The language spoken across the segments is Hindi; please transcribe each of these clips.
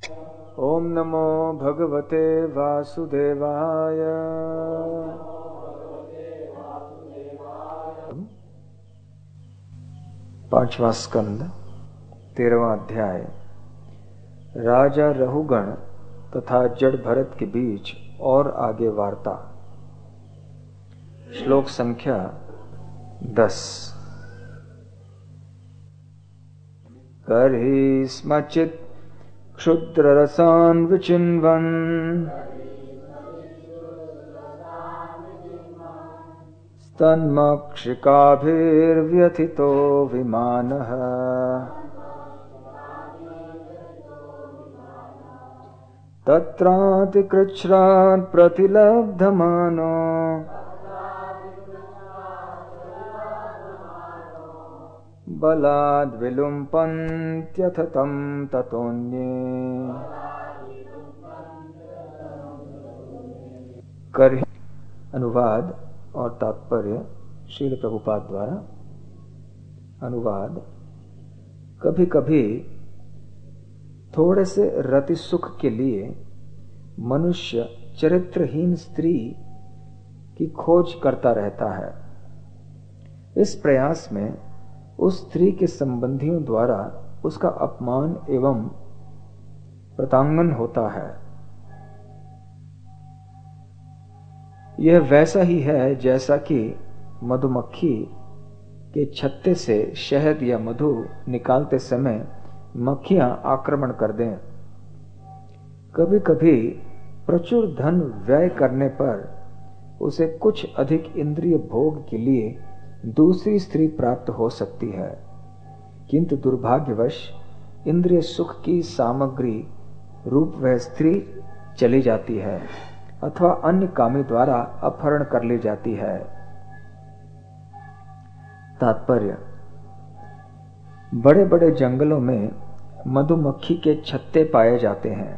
ओम नमो भगवते वासुदेवाय। पांचवा स्कंद 13वां अध्याय। राजा रहुगण तथा जड़ भरत के बीच और आगे वार्ता। श्लोक संख्या 10। करहि स्मचित् क्षुद्ररसान् विचिन्वन् स्तन्मक्षिकाभिर्व्यथितो विमानः। तत्रातिकृच्छ्रान् प्रतिलब्धमानो बलाद् विलुम्पन्त्यथ तं ततोऽन्ये। करहि अनुवाद और तात्पर्य श्रील प्रभुपाद द्वारा। अनुवाद। कभी कभी थोड़े से रति सुख के लिए मनुष्य चरित्रहीन स्त्री की खोज करता रहता है। इस प्रयास में उस स्त्री के संबंधियों द्वारा उसका अपमान एवं प्रतांगन होता है। यह वैसा ही है जैसा कि मधुमक्खी के छत्ते से शहद या मधु निकालते समय मक्खियां आक्रमण कर दें। कभी कभी प्रचुर धन व्यय करने पर उसे कुछ अधिक इंद्रिय भोग के लिए दूसरी स्त्री प्राप्त हो सकती है, किंतु दुर्भाग्यवश इंद्रिय सुख की सामग्री रूप वह स्त्री चली जाती है अथवा अन्य कामी द्वारा अपहरण कर ली जाती है। तात्पर्य। बड़े बड़े जंगलों में मधुमक्खी के छत्ते पाए जाते हैं।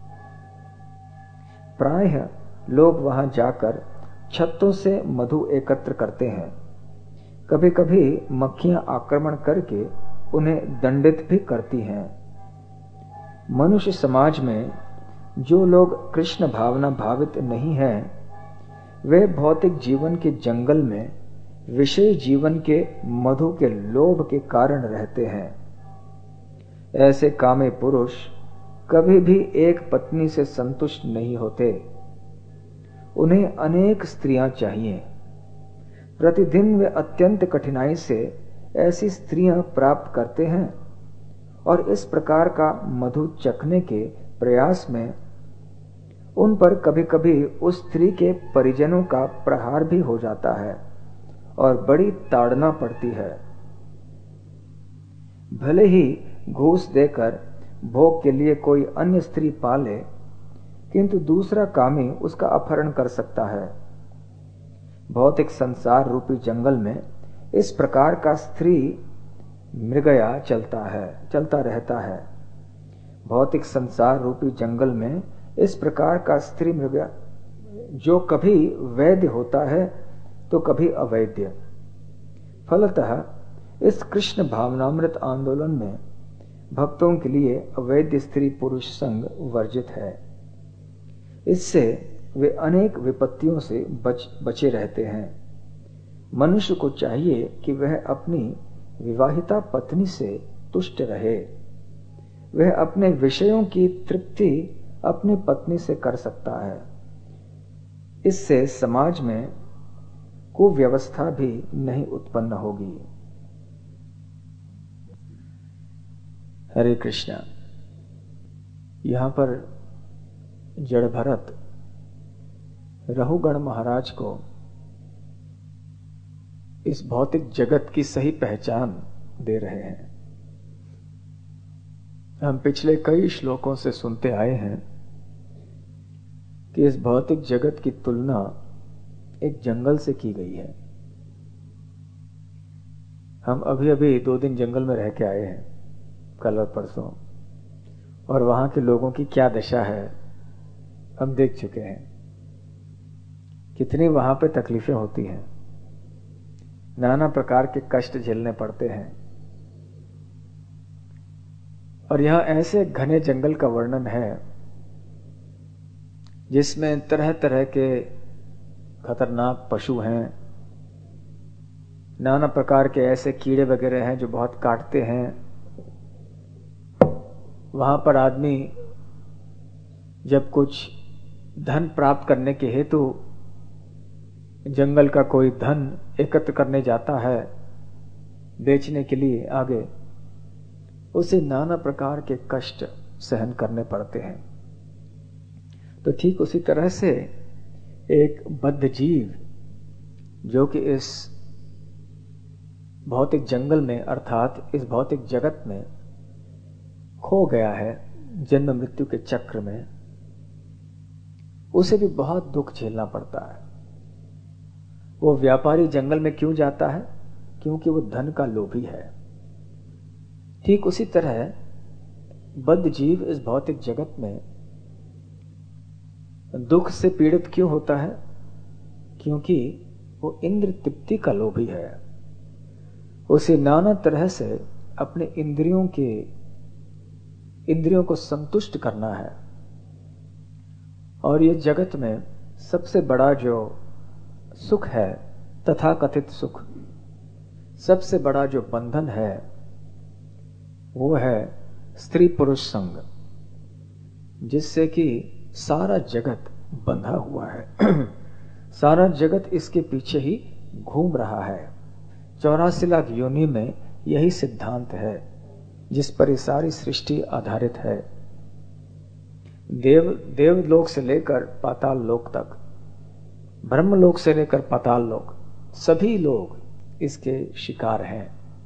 प्रायः लोग वहां जाकर छत्तों से मधु एकत्र करते हैं। कभी कभी मक्खियां आक्रमण करके उन्हें दंडित भी करती हैं। मनुष्य समाज में जो लोग कृष्ण भावना भावित नहीं हैं, वे भौतिक जीवन के जंगल में विषय जीवन के मधु के लोभ के कारण रहते हैं। ऐसे कामी पुरुष कभी भी एक पत्नी से संतुष्ट नहीं होते। उन्हें अनेक स्त्रियां चाहिए। प्रतिदिन वे अत्यंत कठिनाई से ऐसी स्त्रियां प्राप्त करते हैं और इस प्रकार का मधु चखने के प्रयास में उन पर कभी कभी उस स्त्री के परिजनों का प्रहार भी हो जाता है और बड़ी ताड़ना पड़ती है। भले ही घूस देकर भोग के लिए कोई अन्य स्त्री पाले, किंतु दूसरा कामी उसका अपहरण कर सकता है। भौतिक संसार रूपी जंगल में इस प्रकार का स्त्री मृगया चलता रहता है। भौतिक संसार रूपी जंगल में इस प्रकार का स्त्री मृगया जो कभी वैध होता है तो कभी अवैध। फलतः इस कृष्ण भावनामृत आंदोलन में भक्तों के लिए अवैध स्त्री पुरुष संग वर्जित है। इससे वे अनेक विपत्तियों से बचे रहते हैं। मनुष्य को चाहिए कि वह अपनी विवाहिता पत्नी से तुष्ट रहे। वह अपने विषयों की तृप्ति अपनी पत्नी से कर सकता है। इससे समाज में कुव्यवस्था भी नहीं उत्पन्न होगी। हरे कृष्णा। यहां पर जड़ भरत रहुगण महाराज को इस भौतिक जगत की सही पहचान दे रहे हैं। हम पिछले कई श्लोकों से सुनते आए हैं कि इस भौतिक जगत की तुलना एक जंगल से की गई है। हम अभी अभी 2 दिन जंगल में रह के आए हैं, कल और परसों, और वहां के लोगों की क्या दशा है हम देख चुके हैं। कितनी वहां पे तकलीफें होती हैं, नाना प्रकार के कष्ट झेलने पड़ते हैं। और यह ऐसे घने जंगल का वर्णन है जिसमें तरह तरह के खतरनाक पशु हैं, नाना प्रकार के ऐसे कीड़े वगैरह हैं जो बहुत काटते हैं। वहां पर आदमी जब कुछ धन प्राप्त करने के हेतु जंगल का कोई धन एकत्र करने जाता है बेचने के लिए आगे, उसे नाना प्रकार के कष्ट सहन करने पड़ते हैं। तो ठीक उसी तरह से एक बद्ध जीव जो कि इस भौतिक जंगल में अर्थात इस भौतिक जगत में खो गया है जन्म मृत्यु के चक्र में, उसे भी बहुत दुख झेलना पड़ता है। वो व्यापारी जंगल में क्यों जाता है? क्योंकि वो धन का लोभी है। ठीक उसी तरह बद्ध जीव इस भौतिक जगत में दुख से पीड़ित क्यों होता है? क्योंकि वो इंद्र तृप्ति का लोभी है। उसे नाना तरह से अपने इंद्रियों को संतुष्ट करना है। और ये जगत में सबसे बड़ा जो सुख है, तथाकथित सुख, सबसे बड़ा जो बंधन है वो है स्त्री पुरुष संग, जिससे कि सारा जगत बंधा हुआ है। सारा जगत इसके पीछे ही घूम रहा है। 84 लाख योनि में यही सिद्धांत है जिस पर ये सारी सृष्टि आधारित है। देवलोक से लेकर पाताल लोक तक, ब्रह्मलोक से लेकर पाताल लोक, सभी लोग इसके शिकार हैं।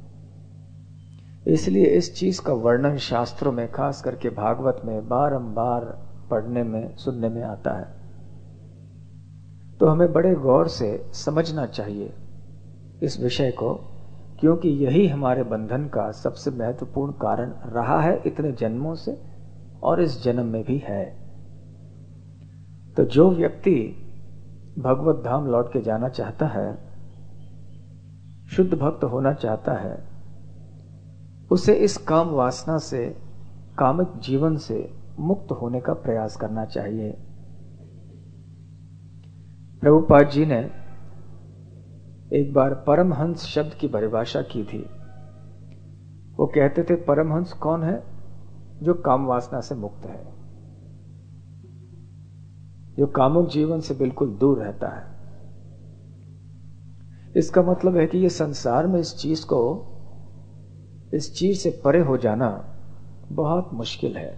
इसलिए इस चीज का वर्णन शास्त्रों में, खास करके भागवत में बारंबार पढ़ने में, सुनने में आता है। तो हमें बड़े गौर से समझना चाहिए इस विषय को, क्योंकि यही हमारे बंधन का सबसे महत्वपूर्ण कारण रहा है इतने जन्मों से, और इस जन्म में भी है। तो जो व्यक्ति भगवत धाम लौट के जाना चाहता है, शुद्ध भक्त होना चाहता है, उसे इस काम वासना से, कामिक जीवन से मुक्त होने का प्रयास करना चाहिए। प्रभुपाद जी ने एक बार परमहंस शब्द की परिभाषा की थी। वो कहते थे परमहंस कौन है? जो काम वासना से मुक्त है, जो कामुक जीवन से बिल्कुल दूर रहता है। इसका मतलब है कि ये संसार में इस चीज से परे हो जाना बहुत मुश्किल है।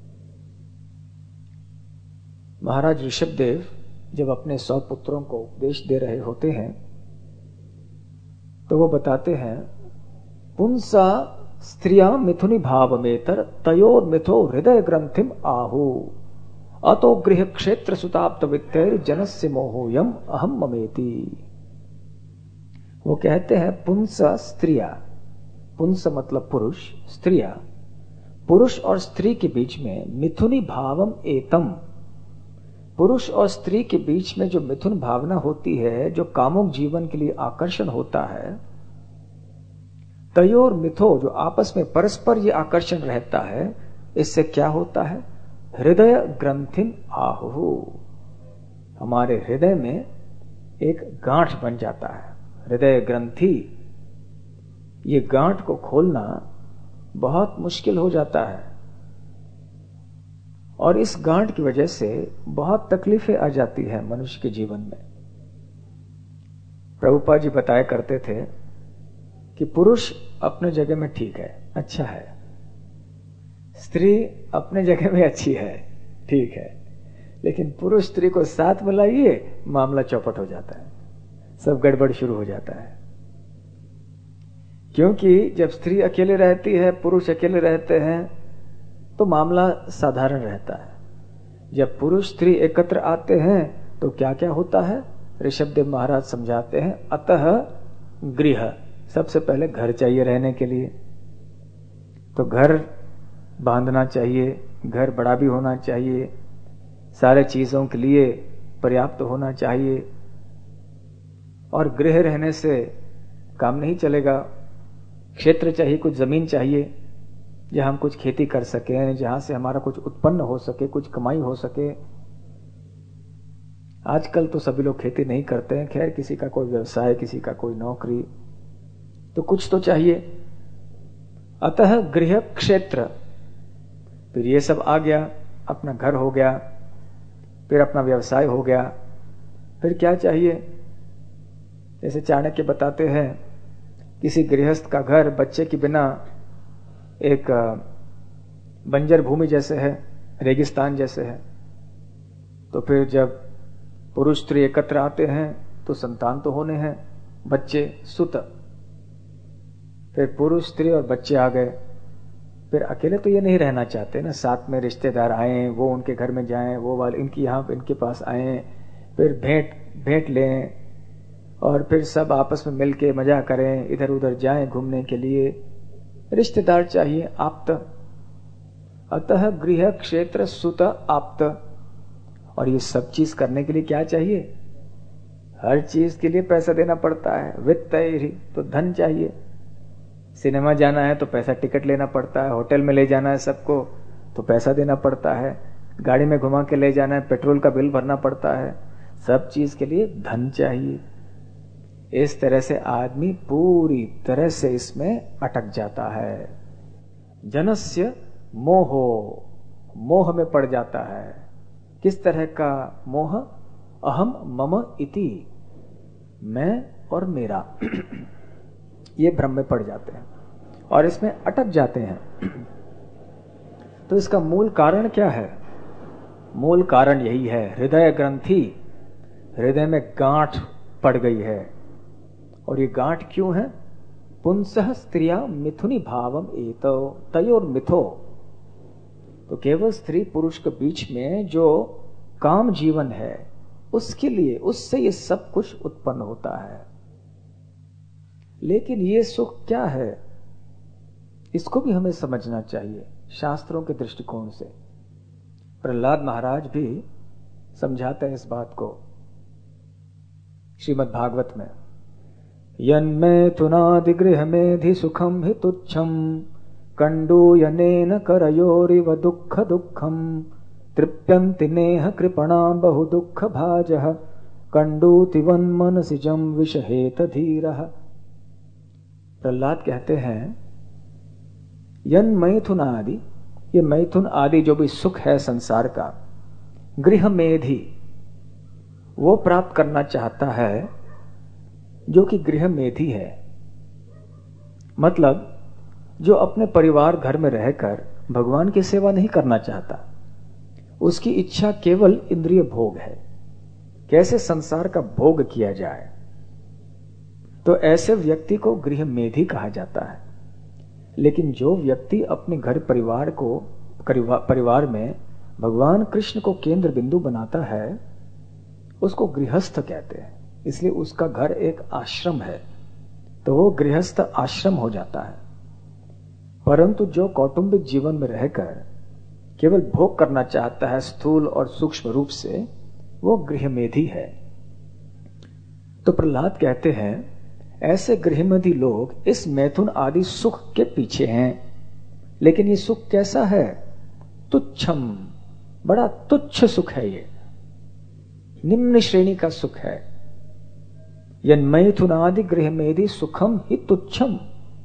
महाराज ऋषभदेव जब अपने 100 पुत्रों को उपदेश दे रहे होते हैं तो वो बताते हैं, पुंसा स्त्रिया मिथुनि भावमेतर तयोर मिथो हृदय ग्रंथिम आहु अतो गृह क्षेत्र सुताप्त वित्तैर जनस्य मोहोयम अहम ममेति। वो कहते हैं पुंसा स्त्रिया, पुंस मतलब पुरुष, स्त्रिया, पुरुष और स्त्री के बीच में मिथुनि भावम एतम, पुरुष और स्त्री के बीच में जो मिथुन भावना होती है, जो कामुक जीवन के लिए आकर्षण होता है, तयोर मिथो, जो आपस में परस्पर ये आकर्षण रहता है, इससे क्या होता है? हृदय ग्रंथिन आहु, हमारे हृदय में एक गांठ बन जाता है। हृदय ग्रंथि, ये गांठ को खोलना बहुत मुश्किल हो जाता है, और इस गांठ की वजह से बहुत तकलीफें आ जाती है मनुष्य के जीवन में। प्रभुपाद जी बताया करते थे कि पुरुष अपने जगह में ठीक है, अच्छा है, स्त्री अपने जगह में अच्छी है, ठीक है, लेकिन पुरुष स्त्री को साथ मिलाइए, मामला चौपट हो जाता है, सब गड़बड़ शुरू हो जाता है। क्योंकि जब स्त्री अकेले रहती है, पुरुष अकेले रहते हैं, तो मामला साधारण रहता है। जब पुरुष स्त्री एकत्र आते हैं तो क्या क्या होता है? ऋषभदेव महाराज समझाते हैं, अतः गृह, सबसे पहले घर चाहिए रहने के लिए, तो घर बांधना चाहिए, घर बड़ा भी होना चाहिए, सारे चीजों के लिए पर्याप्त होना चाहिए। और गृह रहने से काम नहीं चलेगा, क्षेत्र चाहिए, कुछ जमीन चाहिए, जहां हम कुछ खेती कर सकें, जहां से हमारा कुछ उत्पन्न हो सके, कुछ कमाई हो सके। आजकल तो सभी लोग खेती नहीं करते हैं, खैर किसी का कोई व्यवसाय, किसी का कोई नौकरी, तो कुछ तो चाहिए। अतः गृह क्षेत्र, फिर ये सब आ गया, अपना घर हो गया, फिर अपना व्यवसाय हो गया, फिर क्या चाहिए? जैसे चाणक्य बताते हैं, किसी गृहस्थ का घर बच्चे के बिना एक बंजर भूमि जैसे है, रेगिस्तान जैसे है। तो फिर जब पुरुष स्त्री एकत्र आते हैं तो संतान तो होने हैं, बच्चे, सुत। फिर पुरुष स्त्री और बच्चे आ गए, फिर अकेले तो ये नहीं रहना चाहते ना, साथ में रिश्तेदार आए, वो उनके घर में जाएं, वो वाले इनकी यहाँ इनके पास आए, फिर भेंट लें, और फिर सब आपस में मिलके मजा करें, इधर उधर जाएं घूमने के लिए। रिश्तेदार चाहिए, आप्त। अतः गृह क्षेत्र सुत आप्त। और ये सब चीज करने के लिए क्या चाहिए? हर चीज के लिए पैसा देना पड़ता है, वित्त ही तो धन चाहिए। सिनेमा जाना है तो पैसा, टिकट लेना पड़ता है, होटल में ले जाना है सबको तो पैसा देना पड़ता है, गाड़ी में घुमा के ले जाना है, पेट्रोल का बिल भरना पड़ता है, सब चीज के लिए धन चाहिए। इस तरह से आदमी पूरी तरह से इसमें अटक जाता है। जनस्य मोहो, मोह में पड़ जाता है। किस तरह का मोह? अहम मम इति, मैं और मेरा, ये भ्रम में पड़ जाते हैं और इसमें अटक जाते हैं। तो इसका मूल कारण क्या है? मूल कारण यही है, हृदय ग्रंथि, हृदय में गांठ पड़ गई है। और ये गांठ क्यों है? पुंसः स्त्रिया मिथुनी भावम एतो तयोर मिथो। तो केवल स्त्री पुरुष के बीच में जो काम जीवन है, उसके लिए, उससे ये सब कुछ उत्पन्न होता है। लेकिन ये सुख क्या है, इसको भी हमें समझना चाहिए शास्त्रों के दृष्टिकोण से। प्रहलाद महाराज भी समझाते हैं इस बात को श्रीमद् भागवत में। यन्मैथुनादि गृह मेधि सुखम हि तुच्छम कंडूयनेन करयोरिव दुःख दुःखम तृप्यन्ति नेह कृपणा बहु दुःख भाजः कंडूतिवन् मनसिजं विषहेत धीरः। प्रहलाद कहते हैं, यन मैथुन आदि, ये मैथुन आदि जो भी सुख है संसार का, गृह मेधि, वो प्राप्त करना चाहता है जो कि गृह मेधि है। मतलब जो अपने परिवार घर में रहकर भगवान की सेवा नहीं करना चाहता, उसकी इच्छा केवल इंद्रिय भोग है, कैसे संसार का भोग किया जाए, तो ऐसे व्यक्ति को गृह मेधि कहा जाता है। लेकिन जो व्यक्ति अपने घर परिवार में भगवान कृष्ण को केंद्र बिंदु बनाता है, उसको गृहस्थ कहते हैं। इसलिए उसका घर एक आश्रम है, तो वो गृहस्थ आश्रम हो जाता है। परंतु जो कौटुंबिक जीवन में रहकर केवल भोग करना चाहता है स्थूल और सूक्ष्म रूप से, वो गृहमेधी है। तो प्रहलाद कहते हैं, ऐसे गृहमेधी लोग इस मैथुन आदि सुख के पीछे हैं। लेकिन ये सुख कैसा है? तुच्छम, बड़ा तुच्छ सुख है, ये निम्न श्रेणी का सुख है। यन मैथुनादि गृहमेधी सुखम ही तुच्छम।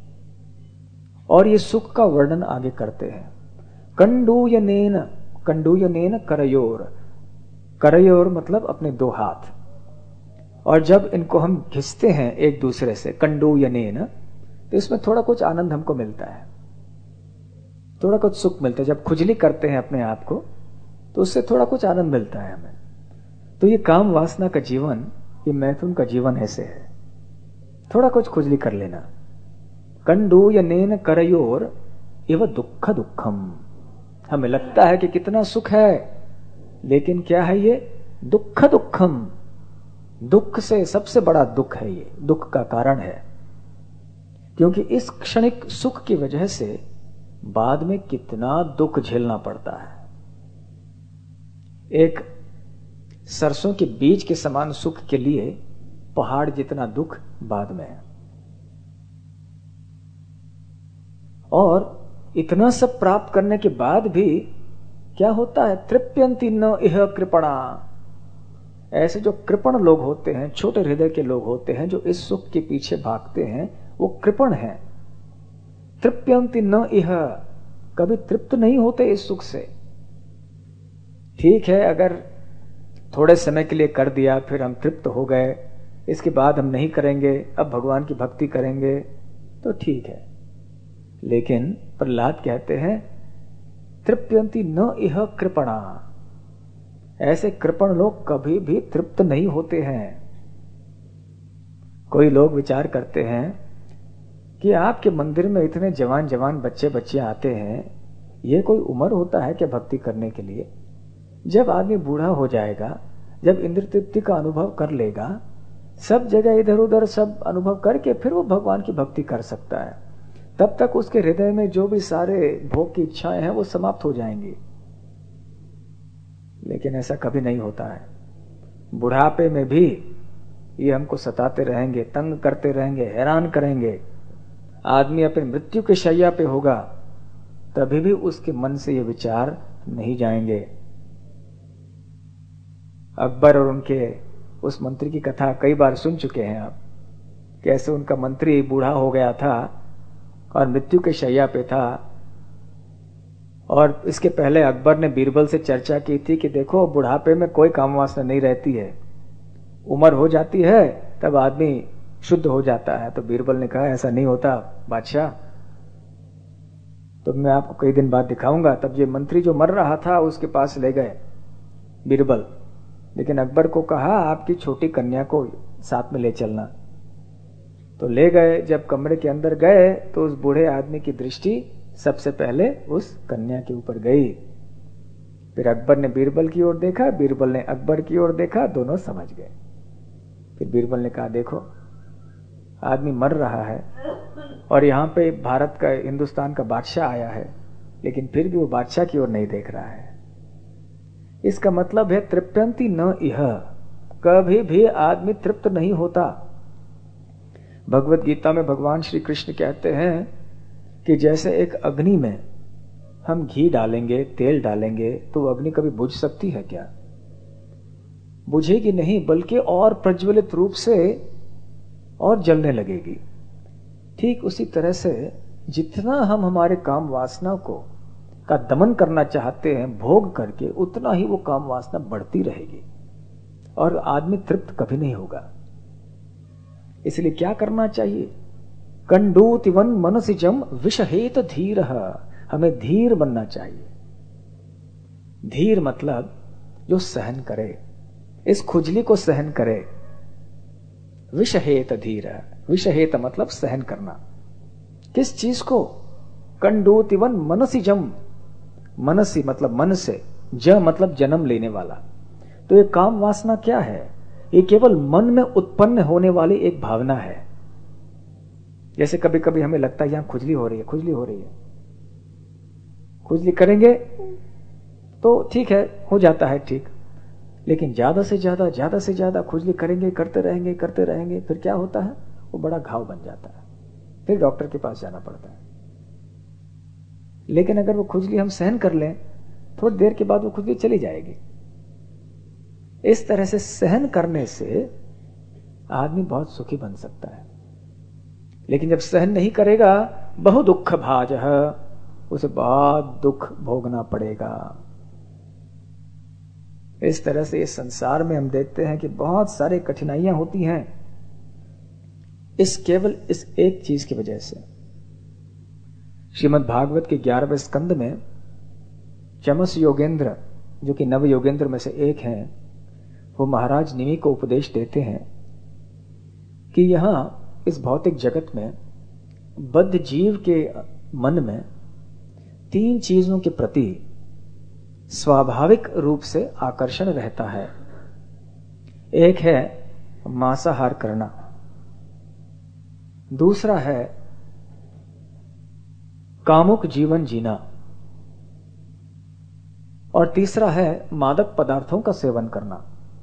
और ये सुख का वर्णन आगे करते हैं। कंडूयनेन, कंडूयनेन करयोर, करयोर मतलब अपने दो हाथ। और जब इनको हम घिसते हैं एक दूसरे से, कंडूयनेन, तो इसमें थोड़ा कुछ आनंद हमको मिलता है, थोड़ा कुछ सुख मिलता है। जब खुजली करते हैं अपने आप को, तो उससे थोड़ा कुछ आनंद मिलता है हमें। तो ये काम वासना का जीवन, ये मैथुन का जीवन ऐसे है, थोड़ा कुछ खुजली कर लेना। कंडूयनेन करयोर इव दुःख दुःखम, हमें लगता है कि कितना सुख है, लेकिन क्या है ये? दुःख दुःखम, दुख से सबसे बड़ा दुख है ये, दुख का कारण है। क्योंकि इस क्षणिक सुख की वजह से बाद में कितना दुख झेलना पड़ता है। एक सरसों के बीज के समान सुख के लिए पहाड़ जितना दुख बाद में है। और इतना सब प्राप्त करने के बाद भी क्या होता है? तृप्यंति न इह कृपणा। ऐसे जो कृपण लोग होते हैं, छोटे हृदय के लोग होते हैं, जो इस सुख के पीछे भागते हैं, वो कृपण हैं। तृप्यंति न इह, कभी तृप्त नहीं होते इस सुख से। ठीक है, अगर थोड़े समय के लिए कर दिया, फिर हम तृप्त हो गए, इसके बाद हम नहीं करेंगे, अब भगवान की भक्ति करेंगे, तो ठीक है। लेकिन प्रहलाद कहते हैं तृप्यंति न इह कृपणा। ऐसे कृपण लोग कभी भी तृप्त नहीं होते हैं। कोई लोग विचार करते हैं कि आपके मंदिर में इतने जवान जवान बच्चे बच्चियां आते हैं, ये कोई उम्र होता है क्या भक्ति करने के लिए? जब आदमी बूढ़ा हो जाएगा, जब इंद्र तृप्ति का अनुभव कर लेगा, सब जगह इधर उधर सब अनुभव करके फिर वो भगवान की भक्ति कर सकता है। तब तक उसके हृदय में जो भी सारे भोग की इच्छाएं हैं वो समाप्त हो जाएंगी। लेकिन ऐसा कभी नहीं होता है। बुढ़ापे में भी ये हमको सताते रहेंगे, तंग करते रहेंगे, हैरान करेंगे। आदमी अपनी मृत्यु के शैया पे होगा, तभी भी उसके मन से ये विचार नहीं जाएंगे। अकबर और उनके उस मंत्री की कथा कई बार सुन चुके हैं आप, कैसे उनका मंत्री बूढ़ा हो गया था और मृत्यु के शैया पे था। और इसके पहले अकबर ने बीरबल से चर्चा की थी कि देखो, बुढ़ापे में कोई काम वासना नहीं रहती है, उम्र हो जाती है तब आदमी शुद्ध हो जाता है। तो बीरबल ने कहा ऐसा नहीं होता बादशाह, तो मैं आपको कई दिन बाद दिखाऊंगा। तब ये मंत्री जो मर रहा था उसके पास ले गए बीरबल, लेकिन अकबर को कहा आपकी छोटी कन्या को साथ में ले चलना। तो ले गए। जब कमरे के अंदर गए तो उस बूढ़े आदमी की दृष्टि सबसे पहले उस कन्या के ऊपर गई। फिर अकबर ने बीरबल की ओर देखा, बीरबल ने अकबर की ओर देखा, दोनों समझ गए। फिर बीरबल ने कहा देखो, आदमी मर रहा है और यहाँ पे भारत का, हिंदुस्तान का बादशाह आया है, लेकिन फिर भी वो बादशाह की ओर नहीं देख रहा है। इसका मतलब है तृप्यंति न इह, कभी भी आदमी तृप्त नहीं होता। भगवत गीता में भगवान श्री कृष्ण कहते हैं कि जैसे एक अग्नि में हम घी डालेंगे, तेल डालेंगे, तो अग्नि कभी बुझ सकती है क्या? बुझेगी नहीं, बल्कि और प्रज्वलित रूप से और जलने लगेगी। ठीक उसी तरह से जितना हम हमारे काम वासना को का दमन करना चाहते हैं भोग करके, उतना ही वो काम वासना बढ़ती रहेगी और आदमी तृप्त कभी नहीं होगा। इसलिए क्या करना चाहिए? कंडूतिवन मनसिजम विषहेत धीर, हमें धीर बनना चाहिए। धीर मतलब जो सहन करे, इस खुजली को सहन करे। विषहेत धीर, विषहेत मतलब सहन करना। किस चीज को? कंडूतिवन मनसिजम, मनसी मतलब मन से, ज मतलब जन्म लेने वाला। तो ये काम वासना क्या है? ये केवल मन में उत्पन्न होने वाली एक भावना है। जैसे कभी कभी हमें लगता है यहां खुजली हो रही है, खुजली हो रही है, खुजली करेंगे तो ठीक है, हो जाता है ठीक। लेकिन ज्यादा से ज्यादा खुजली करेंगे, करते रहेंगे, फिर क्या होता है? वो बड़ा घाव बन जाता है, फिर डॉक्टर के पास जाना पड़ता है। लेकिन अगर वो खुजली हम सहन कर लें, थोड़ी देर के बाद वो खुजली चली जाएगी। इस तरह से सहन करने से आदमी बहुत सुखी बन सकता है। लेकिन जब सहन नहीं करेगा, बहु दुख भाजः, उसे बहुत दुख भोगना पड़ेगा। इस तरह से इस संसार में हम देखते हैं कि बहुत सारी कठिनाइयां होती हैं, केवल इस एक चीज की वजह से। श्रीमद् भागवत के 11वें स्कंद में चमस योगेंद्र, जो कि नव योगेंद्र में से एक हैं, वो महाराज निमि को उपदेश देते हैं कि यहां इस भौतिक जगत में बद्ध जीव के मन में 3 चीजों के प्रति स्वाभाविक रूप से आकर्षण रहता है। एक है मांसाहार करना, दूसरा है कामुक जीवन जीना, और तीसरा है मादक पदार्थों का सेवन करना।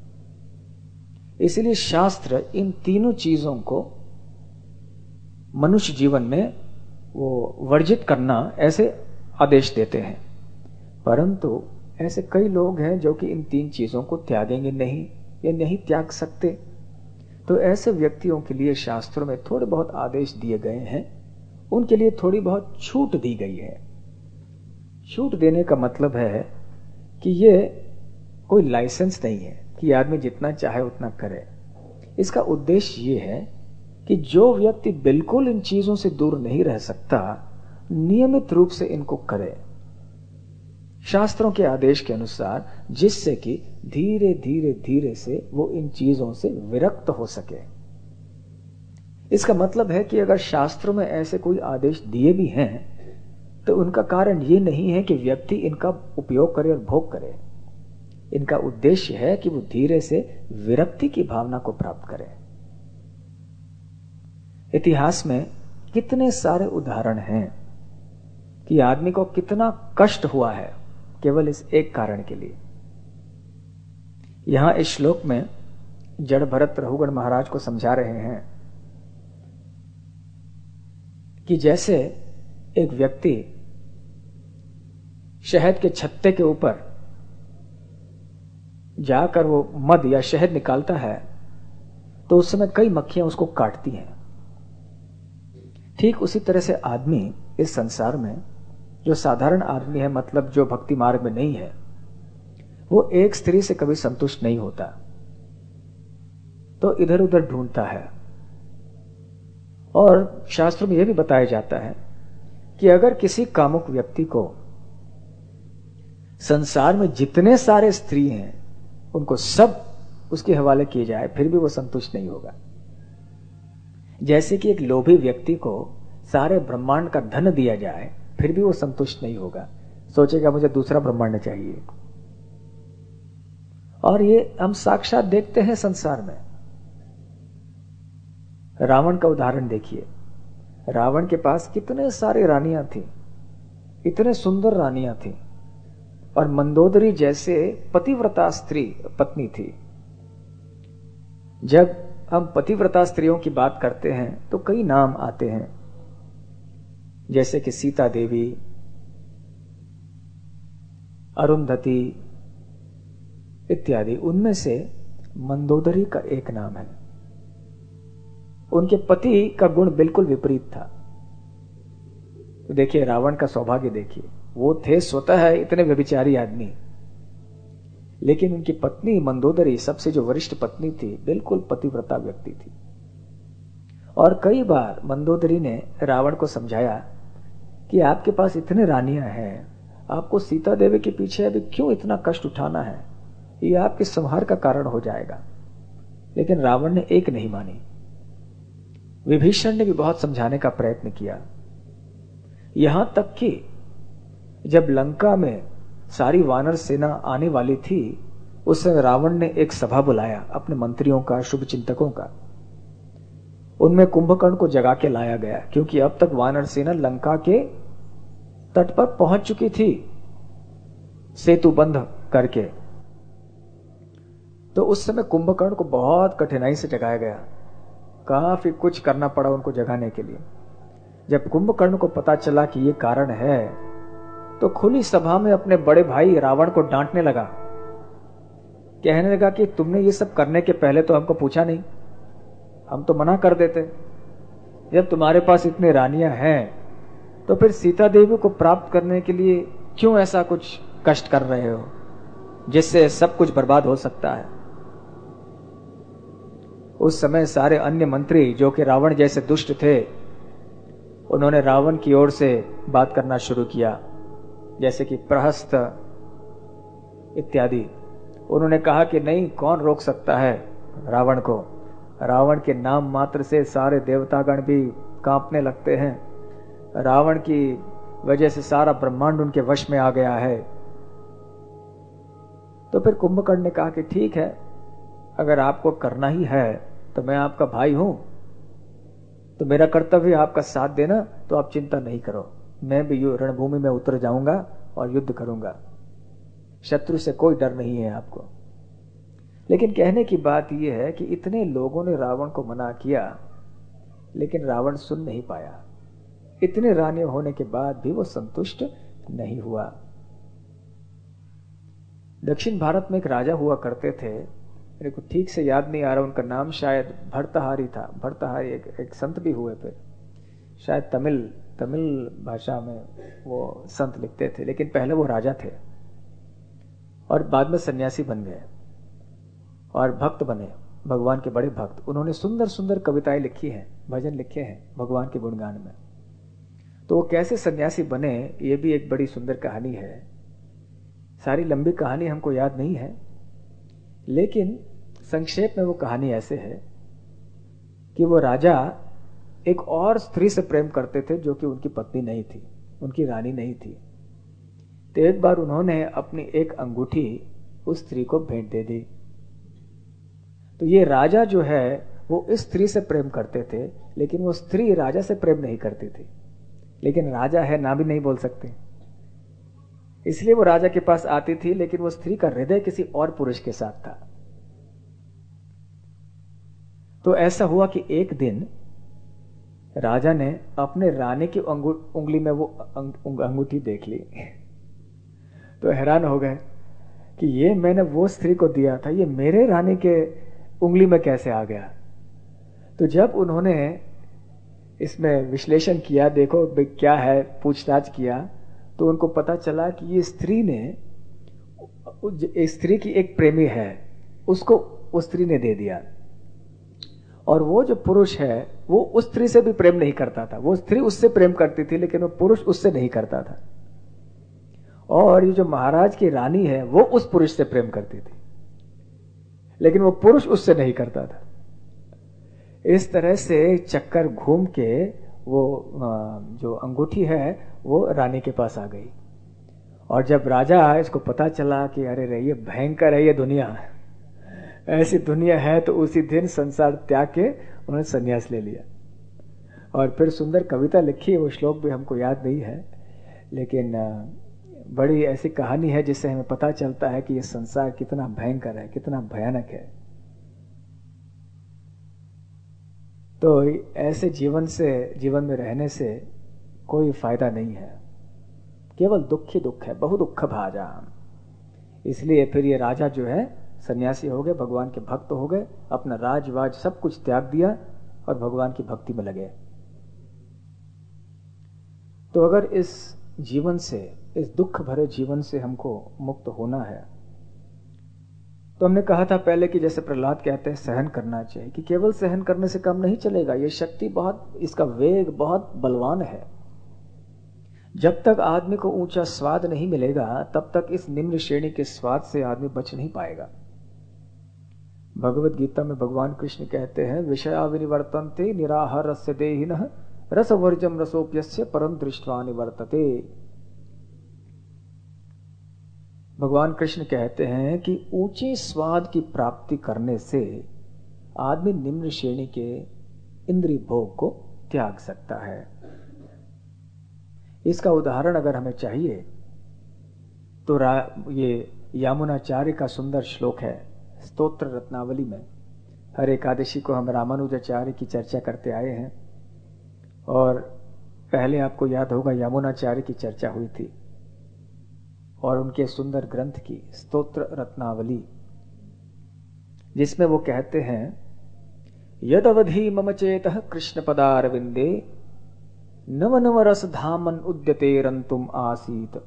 इसलिए शास्त्र इन तीनों चीजों को मनुष्य जीवन में वो वर्जित करना ऐसे आदेश देते हैं। परंतु ऐसे कई लोग हैं जो कि इन 3 चीजों को त्यागेंगे नहीं या नहीं त्याग सकते। तो ऐसे व्यक्तियों के लिए शास्त्रों में थोड़े बहुत आदेश दिए गए हैं, उनके लिए थोड़ी बहुत छूट दी गई है। छूट देने का मतलब है कि ये कोई लाइसेंस नहीं है कि आदमी जितना चाहे उतना करे। इसका उद्देश्य ये है कि जो व्यक्ति बिल्कुल इन चीजों से दूर नहीं रह सकता, नियमित रूप से इनको करे शास्त्रों के आदेश के अनुसार, जिससे कि धीरे धीरे धीरे से वो इन चीजों से विरक्त हो सके। इसका मतलब है कि अगर शास्त्रों में ऐसे कोई आदेश दिए भी हैं तो उनका कारण ये नहीं है कि व्यक्ति इनका उपयोग करे और भोग करे। इनका उद्देश्य है कि वो धीरे से विरक्ति की भावना को प्राप्त करे। इतिहास में कितने सारे उदाहरण हैं कि आदमी को कितना कष्ट हुआ है केवल इस एक कारण के लिए। यहां इस श्लोक में जड़ भरत रघुगण महाराज को समझा रहे हैं कि जैसे एक व्यक्ति शहद के छत्ते के ऊपर जाकर वो मध या शहद निकालता है तो उस समय कई मक्खियां उसको काटती हैं। ठीक उसी तरह से आदमी इस संसार में जो साधारण आदमी है, मतलब जो भक्ति मार्ग में नहीं है, वो एक स्त्री से कभी संतुष्ट नहीं होता, तो इधर उधर ढूंढता है। और शास्त्रों में यह भी बताया जाता है कि अगर किसी कामुक व्यक्ति को संसार में जितने सारे स्त्री हैं उनको सब उसके हवाले किए जाए फिर भी वो संतुष्ट नहीं होगा। जैसे कि एक लोभी व्यक्ति को सारे ब्रह्मांड का धन दिया जाए फिर भी वो संतुष्ट नहीं होगा, सोचेगा मुझे दूसरा ब्रह्मांड चाहिए। और ये हम साक्षात देखते हैं संसार में। रावण का उदाहरण देखिए। रावण के पास कितने सारे रानियां थी, इतने सुंदर रानियां थी, और मंदोदरी जैसे पतिव्रता स्त्री पत्नी थी। जब हम पतिव्रता स्त्रियों की बात करते हैं तो कई नाम आते हैं, जैसे कि सीता देवी, अरुंधति इत्यादि। उनमें से मंदोदरी का एक नाम है। उनके पति का गुण बिल्कुल विपरीत था। तो देखिए रावण का सौभाग्य देखिए, वो थे स्वतः इतने व्यभिचारी आदमी, लेकिन उनकी पत्नी मंदोदरी सबसे जो वरिष्ठ पत्नी थी बिल्कुल पतिव्रता व्यक्ति थी। और कई बार मंदोदरी ने रावण को समझाया कि आपके पास इतने रानियां हैं, आपको सीता देवी के पीछे अभी क्यों इतना कष्ट उठाना है, ये आपके संहार का कारण हो जाएगा। लेकिन रावण ने एक नहीं मानी। विभीषण ने भी बहुत समझाने का प्रयत्न किया, यहां तक कि जब लंका में सारी वानर सेना आने वाली थी उस समय रावण ने एक सभा बुलाया अपने मंत्रियों का, शुभ चिंतकों का। उनमें कुंभकर्ण को जगा के लाया गया, क्योंकि अब तक वानर सेना लंका के तट पर पहुंच चुकी थी सेतु बंध करके। तो उस समय कुंभकर्ण को बहुत कठिनाई से जगाया गया, काफी कुछ करना पड़ा उनको जगाने के लिए। जब कुंभकर्ण को पता चला कि ये कारण है तो खुली सभा में अपने बड़े भाई रावण को डांटने लगा, कहने लगा कि तुमने ये सब करने के पहले तो हमको पूछा नहीं, हम तो मना कर देते। जब तुम्हारे पास इतने रानियां हैं तो फिर सीता देवी को प्राप्त करने के लिए क्यों ऐसा कुछ कष्ट कर रहे हो जिससे सब कुछ बर्बाद हो सकता है। उस समय सारे अन्य मंत्री जो कि रावण जैसे दुष्ट थे, उन्होंने रावण की ओर से बात करना शुरू किया, जैसे कि प्रहस्त इत्यादि। उन्होंने कहा कि नहीं, कौन रोक सकता है रावण को। रावण के नाम मात्र से सारे देवतागण भी कांपने लगते हैं। रावण की वजह से सारा ब्रह्मांड उनके वश में आ गया है। तो फिर कुंभकर्ण ने कहा कि ठीक है, अगर आपको करना ही है तो मैं आपका भाई हूं, तो मेरा कर्तव्य आपका साथ देना, तो आप चिंता नहीं करो, मैं भी रणभूमि में उतर जाऊंगा और युद्ध करूंगा। शत्रु से कोई डर नहीं है आपको। लेकिन कहने की बात यह है कि इतने लोगों ने रावण को मना किया, लेकिन रावण सुन नहीं पाया। इतने रानियां होने के बाद भी वो संतुष्ट नहीं हुआ। दक्षिण भारत में एक राजा हुआ करते थे, मेरे को ठीक से याद नहीं आ रहा, उनका नाम शायद भर्तहारी था। भर्तहारी एक संत भी हुए, फिर शायद तमिल भाषा में वो संत लिखते थे, लेकिन पहले वो राजा थे और बाद में सन्यासी बन गए और भक्त बने, भगवान के बड़े भक्त। उन्होंने सुंदर सुंदर कविताएं लिखी हैं, भजन लिखे हैं भगवान के गुणगान में। तो वो कैसे सन्यासी बने, ये भी एक बड़ी सुंदर कहानी है। सारी लंबी कहानी हमको याद नहीं है, लेकिन संक्षेप में वो कहानी ऐसे है कि वो राजा एक और स्त्री से प्रेम करते थे जो कि उनकी पत्नी नहीं थी, उनकी रानी नहीं थी। तो एक बार उन्होंने अपनी एक अंगूठी उस स्त्री को भेंट दे दी। तो ये राजा जो है वो इस स्त्री से प्रेम करते थे, लेकिन वो स्त्री राजा से प्रेम नहीं करती थी। लेकिन राजा है, ना भी नहीं बोल सकते, इसलिए वो राजा के पास आती थी, लेकिन वो स्त्री का हृदय किसी और पुरुष के साथ था। तो ऐसा हुआ कि एक दिन राजा ने अपने रानी की उंगली में वो अंगूठी देख ली। तो हैरान हो गए कि ये मैंने वो स्त्री को दिया था, ये मेरे रानी के उंगली में कैसे आ गया। तो जब उन्होंने इसमें विश्लेषण किया, देखो क्या है, पूछताछ किया, तो उनको पता चला कि ये स्त्री की एक प्रेमी है, उसको उस स्त्री ने दे दिया। और वो जो पुरुष है वो उस स्त्री से भी प्रेम नहीं करता था, वो स्त्री उससे प्रेम करती थी, लेकिन वो पुरुष उससे नहीं करता था। और ये जो महाराज की रानी है वो उस पुरुष से प्रेम करती थी, लेकिन वो पुरुष उससे नहीं करता था। इस तरह से चक्कर घूम के वो जो अंगूठी है वो रानी के पास आ गई। और जब राजा इसको पता चला कि अरे रे, ये भयंकर है, ये दुनिया ऐसी दुनिया है, तो उसी दिन संसार त्याग के उन्होंने संन्यास ले लिया। और फिर सुंदर कविता लिखी है, वो श्लोक भी हमको याद नहीं है, लेकिन बड़ी ऐसी कहानी है जिससे हमें पता चलता है कि ये संसार कितना भयंकर है, कितना भयानक है। तो ऐसे जीवन में रहने से कोई फायदा नहीं है, केवल दुख ही दुख है, बहु दुख भाजा। इसलिए फिर ये राजा जो है सन्यासी हो गए, भगवान के भक्त हो गए, अपना राजवाज सब कुछ त्याग दिया और भगवान की भक्ति में लगे। तो अगर इस जीवन से, इस दुख भरे जीवन से हमको मुक्त होना है, तो हमने कहा था पहले कि जैसे प्रहलाद कहते हैं सहन करना चाहिए, कि केवल सहन करने से काम नहीं चलेगा, ये शक्ति बहुत, इसका वेग बहुत बलवान है। जब तक आदमी को ऊंचा स्वाद नहीं मिलेगा तब तक इस निम्न श्रेणी के स्वाद से आदमी बच नहीं पाएगा। भगवत गीता में भगवान कृष्ण कहते हैं, विषया विनिवर्तन्ते निराहारस्य देहिनः रसवर्जम रसोप्यस्य परम दृष्ट्वा निवर्तते। भगवान कृष्ण कहते हैं कि ऊंचे स्वाद की प्राप्ति करने से आदमी निम्न श्रेणी के इंद्रिय भोग को त्याग सकता है। इसका उदाहरण अगर हमें चाहिए तो ये यामुनाचार्य का सुंदर श्लोक है स्तोत्र रत्नावली में। हर एकादशी को हम रामानुजाचार्य की चर्चा करते आए हैं, और पहले आपको याद होगा यामुनाचार्य की चर्चा हुई थी और उनके सुंदर ग्रंथ की स्तोत्र रत्नावली, जिसमें वो कहते हैं, यद अवधि मम चेतः कृष्ण पदारविंदे नव नव रस धामन उद्यते रंतुम आसीत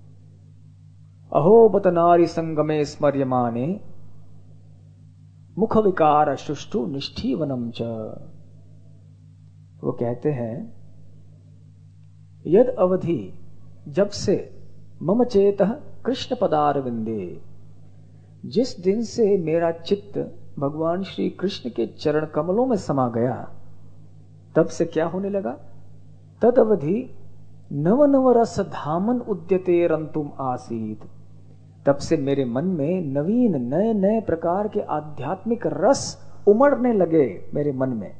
अहो बत नारी संगमे स्मर्यमाने मुख विकार शुष्टु निष्ठीवनम च। वो कहते हैं, यद अवधि, जब से, मम चेतः कृष्ण पदारविंदे, जिस दिन से मेरा चित्त भगवान श्री कृष्ण के चरण कमलों में समा गया, तब से क्या होने लगा, तद अवधि नव नव रस धामन उद्यते रंतुम आसीत, तब से मेरे मन में नवीन नए नए प्रकार के आध्यात्मिक रस उमड़ने लगे मेरे मन में।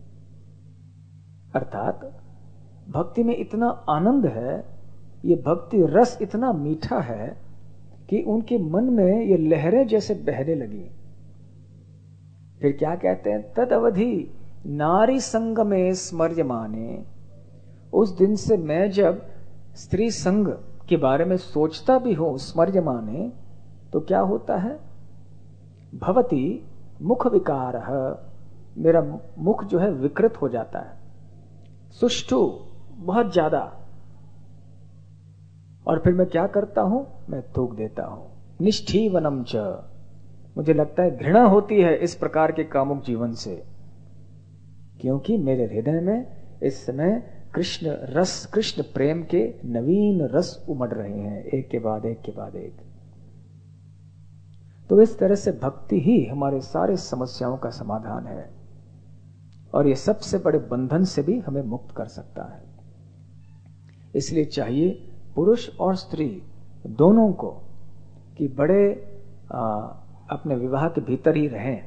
अर्थात भक्ति में इतना आनंद है, ये भक्ति रस इतना मीठा है कि उनके मन में ये लहरें जैसे बहने लगी। फिर क्या कहते हैं, तद अवधि नारी संग में स्मर्यमाने, उस दिन से मैं जब स्त्री संग के बारे में सोचता भी हूं स्मर्यमाने, तो क्या होता है? भवती मुख विकार, मेरा मुख जो है विकृत हो जाता है, सुष्ठु, बहुत ज्यादा। और फिर मैं क्या करता हूं? मैं थूक देता हूं। निष्ठीवनम च, मुझे लगता है घृणा होती है इस प्रकार के कामुक जीवन से, क्योंकि मेरे हृदय में इस समय कृष्ण रस, कृष्ण प्रेम के नवीन रस उमड़ रहे हैं, एक के बाद एक के बाद एक। तो इस तरह से भक्ति ही हमारे सारे समस्याओं का समाधान है, और ये सबसे बड़े बंधन से भी हमें मुक्त कर सकता है। इसलिए चाहिए पुरुष और स्त्री दोनों को कि बड़े अपने विवाह के भीतर ही रहें।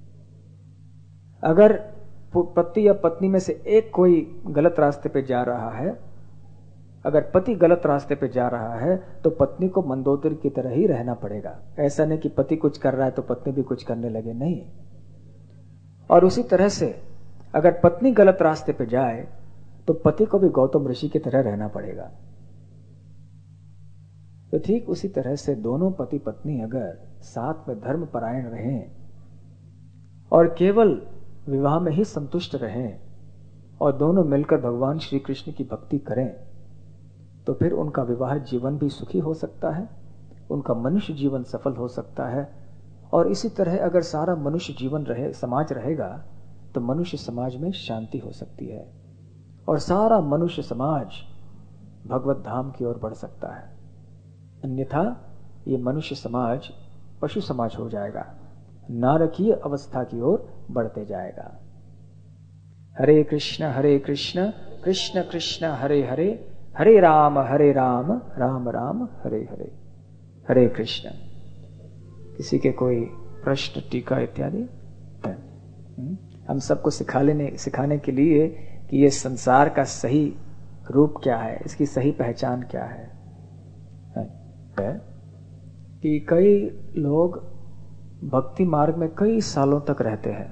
अगर पति या पत्नी में से एक कोई गलत रास्ते पे जा रहा है, अगर पति गलत रास्ते पे जा रहा है, तो पत्नी को मंदोदरी की तरह ही रहना पड़ेगा। ऐसा नहीं कि पति कुछ कर रहा है तो पत्नी भी कुछ करने लगे, नहीं। और उसी तरह से अगर पत्नी गलत रास्ते पे जाए तो पति को भी गौतम ऋषि की तरह रहना पड़ेगा। तो ठीक उसी तरह से दोनों पति पत्नी अगर साथ में धर्म परायण रहें और केवल विवाह में ही संतुष्ट रहें और दोनों मिलकर भगवान श्री कृष्ण की भक्ति करें, तो फिर उनका विवाह जीवन भी सुखी हो सकता है, उनका मनुष्य जीवन सफल हो सकता है। और इसी तरह अगर सारा मनुष्य जीवन रहे, समाज रहेगा, तो मनुष्य समाज में शांति हो सकती है और सारा मनुष्य समाज भगवत धाम की ओर बढ़ सकता है। अन्यथा ये मनुष्य समाज पशु समाज हो जाएगा, नारकीय अवस्था की ओर बढ़ते जाएगा। हरे कृष्ण कृष्ण कृष्ण हरे हरे, हरे राम राम राम हरे हरे। हरे कृष्ण। किसी के कोई प्रश्न, टीका इत्यादि? हम सबको सिखाने के लिए कि ये संसार का सही रूप क्या है, इसकी सही पहचान क्या है कि कई लोग भक्ति मार्ग में कई सालों तक रहते हैं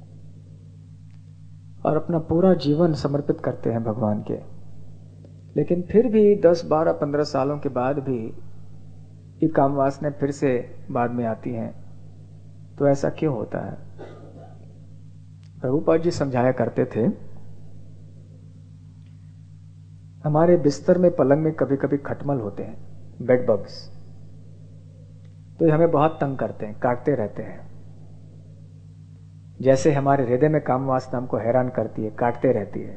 और अपना पूरा जीवन समर्पित करते हैं भगवान के, लेकिन फिर भी 10, 12, 15 सालों के बाद भी ये काम वासनाएं फिर से बाद में आती हैं। तो ऐसा क्यों होता है? प्रभुपाद जी समझाया करते थे, हमारे बिस्तर में, पलंग में कभी कभी खटमल होते हैं, बेड बग्स। तो ये हमें बहुत तंग करते हैं, काटते रहते हैं। जैसे हमारे हृदय में काम वासना हमको हैरान करती है, काटते रहती है।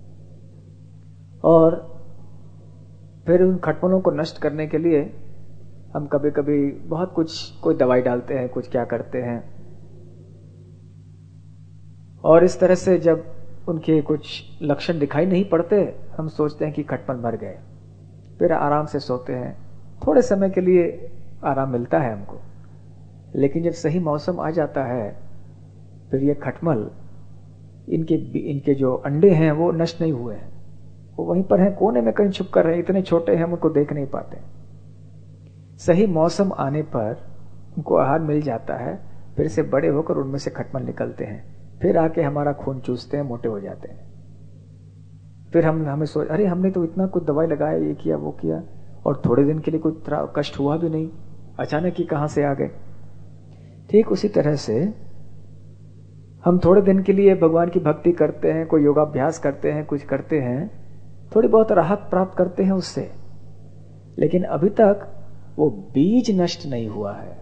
और फिर उन खटमलों को नष्ट करने के लिए हम कभी कभी बहुत कुछ, कोई दवाई डालते हैं, कुछ क्या करते हैं। और इस तरह से जब उनके कुछ लक्षण दिखाई नहीं पड़ते, हम सोचते हैं कि खटमल मर गए, फिर आराम से सोते हैं। थोड़े समय के लिए आराम मिलता है हमको, लेकिन जब सही मौसम आ जाता है, फिर ये खटमल, इनके जो अंडे हैं वो नष्ट नहीं हुए हैं, वो वहीं पर हैं, कोने में कहीं छुप कर रहे, इतने छोटे हैं हम उनको देख नहीं पाते। सही मौसम आने पर उनको आहार मिल जाता है, फिर से बड़े होकर उनमें से खटमल निकलते हैं, फिर आके हमारा खून चूसते हैं, मोटे हो जाते हैं। फिर हमें सोच, अरे हमने तो इतना कुछ दवाई लगाया, ये किया वो किया, और थोड़े दिन के लिए कोई कष्ट हुआ भी नहीं, अचानक ही कहां से आ गए। ठीक उसी तरह से हम थोड़े दिन के लिए भगवान की भक्ति करते हैं, कोई योगाभ्यास करते हैं, कुछ करते हैं, थोड़ी बहुत राहत प्राप्त करते हैं उससे, लेकिन अभी तक वो बीज नष्ट नहीं हुआ है।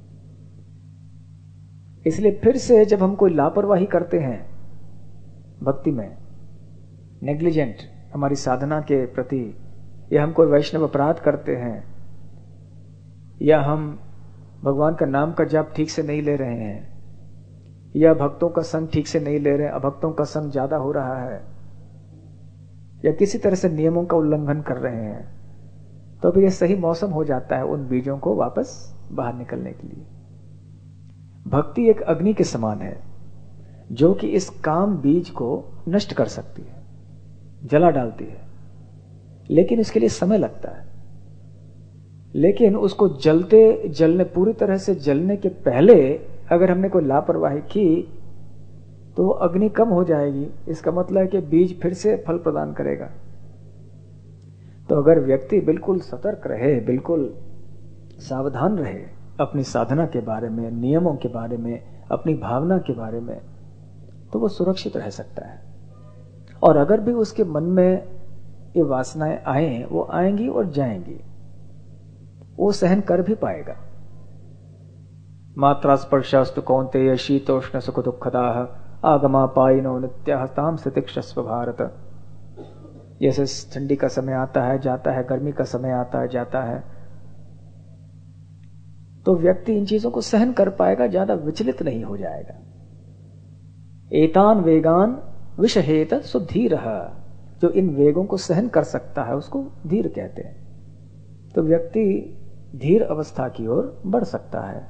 इसलिए फिर से जब हम कोई लापरवाही करते हैं भक्ति में, नेग्लिजेंट हमारी साधना के प्रति, या हम कोई वैष्णव अपराध करते हैं, या हम भगवान का नाम का जाप ठीक से नहीं ले रहे हैं, या भक्तों का संग ठीक से नहीं ले रहे हैं, अभक्तों का संग ज्यादा हो रहा है, या किसी तरह से नियमों का उल्लंघन कर रहे हैं, तो फिर यह सही मौसम हो जाता है उन बीजों को वापस बाहर निकलने के लिए। भक्ति एक अग्नि के समान है, जो कि इस काम बीज को नष्ट कर सकती है, जला डालती है, लेकिन इसके लिए समय लगता है। लेकिन उसको जलने पूरी तरह से जलने के पहले अगर हमने कोई लापरवाही की, तो अग्नि कम हो जाएगी। इसका मतलब है कि बीज फिर से फल प्रदान करेगा। तो अगर व्यक्ति बिल्कुल सतर्क रहे, बिल्कुल सावधान रहे अपनी साधना के बारे में, नियमों के बारे में, अपनी भावना के बारे में, तो वो सुरक्षित रह सकता है। और अगर भी उसके मन में ये वासनाएं आए, वो आएंगी और जाएंगी, वो सहन कर भी पाएगा। मात्रा स्पर्शास्तु कौन्तेय शीतोष्ण सुख दुखदाः आगमा पायिनो नित्यः तां स्थितिक्षस्व भारत। जैसे ठंडी का समय आता है जाता है, गर्मी का समय आता है जाता है, तो व्यक्ति इन चीजों को सहन कर पाएगा, ज्यादा विचलित नहीं हो जाएगा। एतान वेगान विषहेत सुधीरः, जो इन वेगों को सहन कर सकता है उसको धीर कहते हैं। तो व्यक्ति धीर अवस्था की ओर बढ़ सकता है।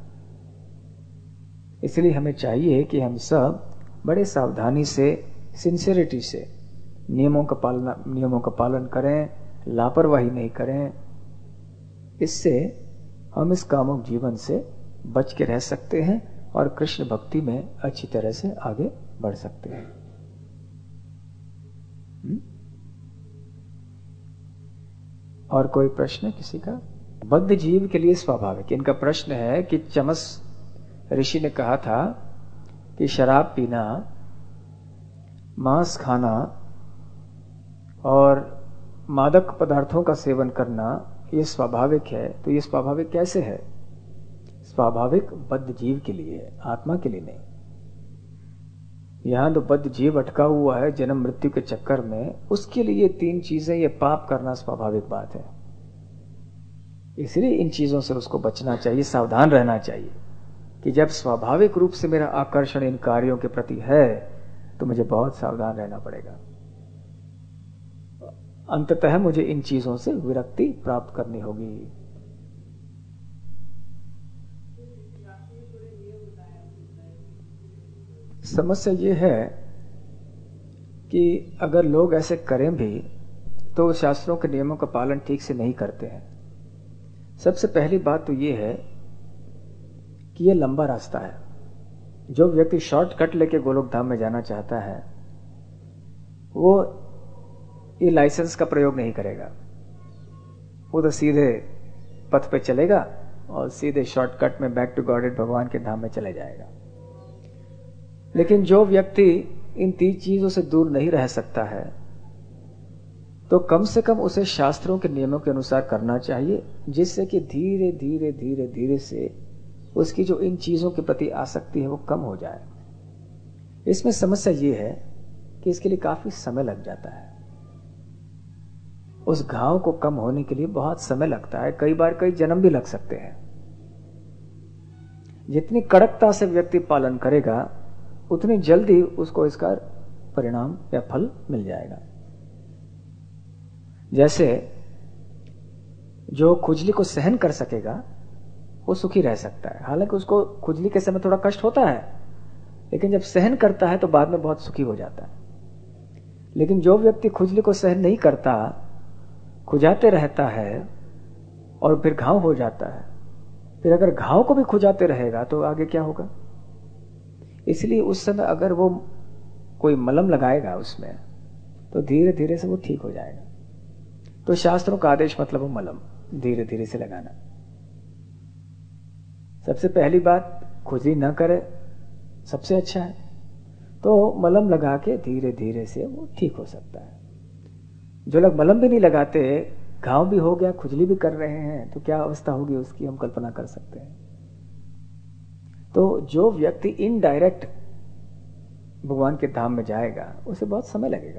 इसलिए हमें चाहिए कि हम सब बड़े सावधानी से, सिंसियरिटी से नियमों का पालन करें, लापरवाही नहीं करें। इससे हम इस कामुक जीवन से बच के रह सकते हैं और कृष्ण भक्ति में अच्छी तरह से आगे बढ़ सकते हैं। और कोई प्रश्न किसी का? बद्ध जीव के लिए स्वाभाविक। इनका प्रश्न है कि चमस ऋषि ने कहा था कि शराब पीना, मांस खाना और मादक पदार्थों का सेवन करना ये स्वाभाविक है। तो ये स्वाभाविक कैसे है? स्वाभाविक बद्ध जीव के लिए है, आत्मा के लिए नहीं। यहां तो बद्ध जीव अटका हुआ है जन्म मृत्यु के चक्कर में, उसके लिए तीन चीजें, ये पाप करना स्वाभाविक बात है। इसलिए इन चीजों से उसको बचना चाहिए, सावधान रहना चाहिए कि जब स्वाभाविक रूप से मेरा आकर्षण इन कार्यों के प्रति है तो मुझे बहुत सावधान रहना पड़ेगा। अंततः मुझे इन चीजों से विरक्ति प्राप्त करनी होगी। समस्या ये है कि अगर लोग ऐसे करें भी तो शास्त्रों के नियमों का पालन ठीक से नहीं करते हैं। सबसे पहली बात तो ये है कि ये लंबा रास्ता है। जो व्यक्ति शॉर्टकट लेके गोलोक धाम में जाना चाहता है वो ये लाइसेंस का प्रयोग नहीं करेगा, वो तो सीधे पथ पे चलेगा और सीधे शॉर्टकट में बैक टू गॉडेड भगवान के धाम में चले जाएगा। लेकिन जो व्यक्ति इन तीन चीजों से दूर नहीं रह सकता है तो कम से कम उसे शास्त्रों के नियमों के अनुसार करना चाहिए, जिससे कि धीरे धीरे धीरे धीरे से उसकी जो इन चीजों के प्रति आसक्ति है वो कम हो जाए। इसमें समस्या ये है कि इसके लिए काफी समय लग जाता है। उस घाव को कम होने के लिए बहुत समय लगता है, कई बार कई जन्म भी लग सकते हैं। जितनी कड़कता से व्यक्ति पालन करेगा उतनी जल्दी उसको इसका परिणाम या फल मिल जाएगा। जैसे जो खुजली को सहन कर सकेगा वो सुखी रह सकता है। हालांकि उसको खुजली के समय थोड़ा कष्ट होता है, लेकिन जब सहन करता है तो बाद में बहुत सुखी हो जाता है। लेकिन जो व्यक्ति खुजली को सहन नहीं करता, खुजाते रहता है और फिर घाव हो जाता है, फिर अगर घाव को भी खुजाते रहेगा तो आगे क्या होगा? इसलिए उस समय अगर वो कोई मलम लगाएगा उसमें तो धीरे धीरे से वो ठीक हो जाएगा। तो शास्त्रों का आदेश मतलब वो मलम धीरे धीरे से लगाना। सबसे पहली बात, खुजली न करे सबसे अच्छा है, तो मलम लगा के धीरे धीरे से वो ठीक हो सकता है। जो लोग मलम भी नहीं लगाते, घाव भी हो गया, खुजली भी कर रहे हैं, तो क्या अवस्था होगी उसकी हम कल्पना कर सकते हैं। तो जो व्यक्ति इनडायरेक्ट भगवान के धाम में जाएगा उसे बहुत समय लगेगा।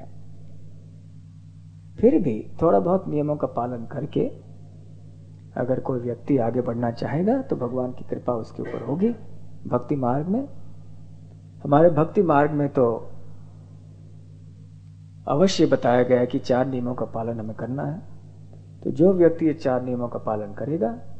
फिर भी थोड़ा बहुत नियमों का पालन करके अगर कोई व्यक्ति आगे बढ़ना चाहेगा तो भगवान की कृपा उसके ऊपर होगी। भक्ति मार्ग में, हमारे भक्ति मार्ग में तो अवश्य बताया गया है कि 4 नियमों का पालन हमें करना है। तो जो व्यक्ति ये 4 नियमों का पालन करेगा